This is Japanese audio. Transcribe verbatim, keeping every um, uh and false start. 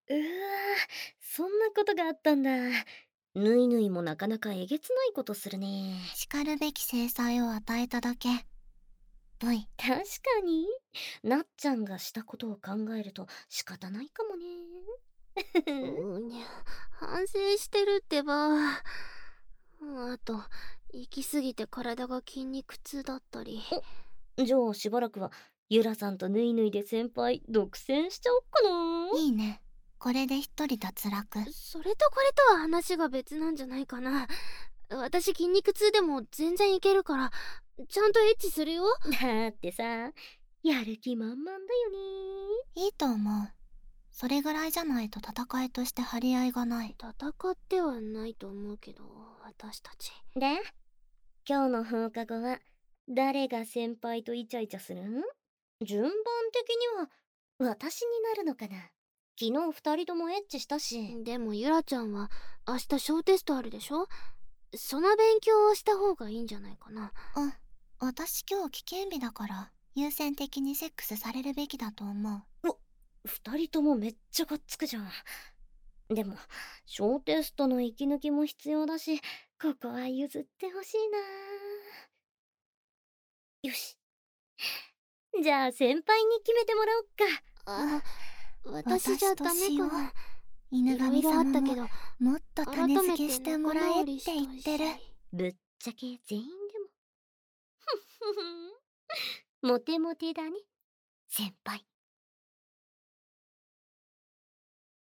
うわ、そんなことがあったんだ。ぬいぬいもなかなかえげつないことするね。 叱るべき制裁を与えただけ。V。 確かに、なっちゃんがしたことを考えると仕方ないかもね。 うにゃ、反省してるってば。あと、行き過ぎて体が筋肉痛だったり。 お、じゃあしばらくはゆらさんとぬいぬいで先輩独占しちゃおっかな。 いいね。これで一人脱落。 それとこれとは話が別なんじゃないかな。私筋肉痛でも全然いけるから、ちゃんとエッチするよ。 だってさ、やる気満々だよね。 いいと思う。それぐらいじゃないと戦いとして張り合いがない。 戦ってはないと思うけど、私たち。 で、今日の放課後は誰が先輩とイチャイチャするん？順番的には私になるのかな。昨日二人ともエッチしたし。 でもゆらちゃんは明日小テストあるでしょ。その勉強をした方がいいんじゃないかな。 うん。私今日危険日だから優先的にセックスされるべきだと思う。 お、二人ともめっちゃがっつくじゃん。でも小テストの息抜きも必要だし、ここは譲ってほしいな。よし、じゃあ先輩に決めてもらおっか。 あ、私じゃダメかな。 犬神いろいろあ様もったけど、 もっと種付けしてもらえって言ってる。 ぶっちゃけ全員でも。ふふふん。モテモテだね、先輩。